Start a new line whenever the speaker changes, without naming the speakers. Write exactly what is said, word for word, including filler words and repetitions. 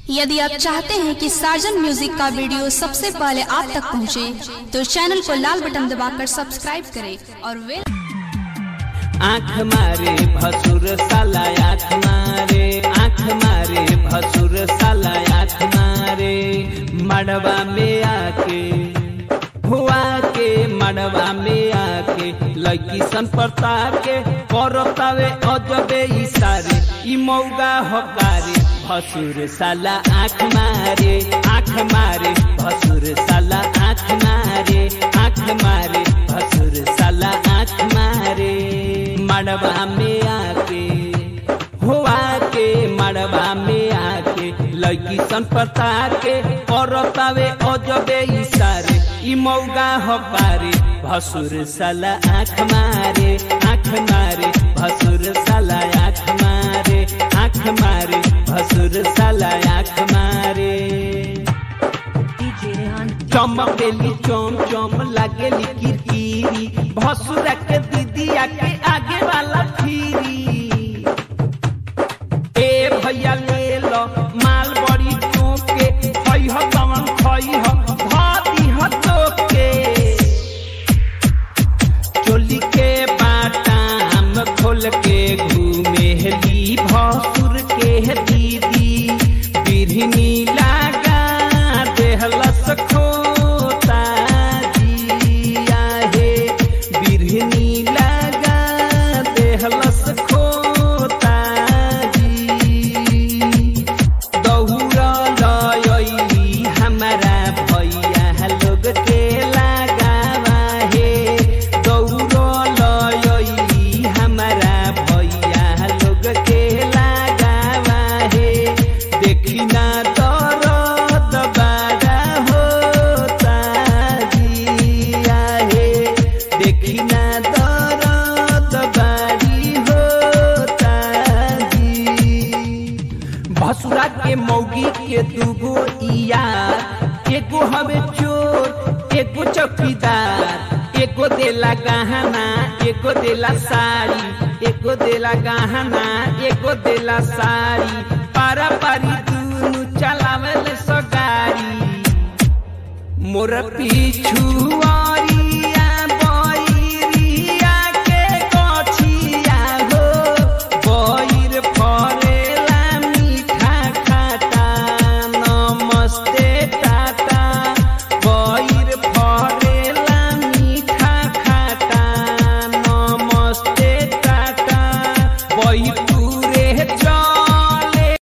यदि आप चाहते हैं कि साजन म्यूजिक का वीडियो सबसे पहले आप तक पहुंचे, तो चैनल को लाल बटन दबाकर सब्सक्राइब करें और वे
आँख मारे भसुर साला आँख मारे, आँख मारे भसुर साला आँख मारे। मड़वा में आके हुआ के मड़वा में आके लड़की सन परता के करतावे अजबे इशारे। ई मौगा हकारे भसुर साला आँख मारे, आँख मारे भसुर साला आँख मारे, आँख मारे भसुर साला आँख मारे। मड़वा में आके हुआ के मड़वा में आके लड़की सन परता के करतावे अजबे इशारे। ई मौगा हकारे भसुर साला आँख मारे, आँख मारे भसुर साला आँख मारे, आँख मारे भसुर साला आँख मारे। चमकेली चम चम लागेली किरकिरी भसुरा के दीदिया के आगे वाला फिरी। ए भैया ले लो माल बड़ी चौके खई ह तवन खई ह भाती ह तोके। चोली के बाटाम खोल के घूमेली भसुर के दीदी। बिरहनी लागा देहलस खोता जिया हे, बिरहनी लागा देहलस खोता जी। दौड़ा लयली हमारा भैया लोग के लगावा हे, दौड़ा लयली हमारा भैया लोग के लगावा हे। देखी ना दर्द बड़ा होता जिया हे, देखी ना दर्द बड़ी होता जी। भसुरा के मौगी के दूगो यार, एगो हवे चोर एगो चौकीदार। एगो देला गहना एगो देला साड़ी, एगो देला गहना एगो देला साड़ी। पारा पारी दूनु चलावेले सगारी। मोर पीछू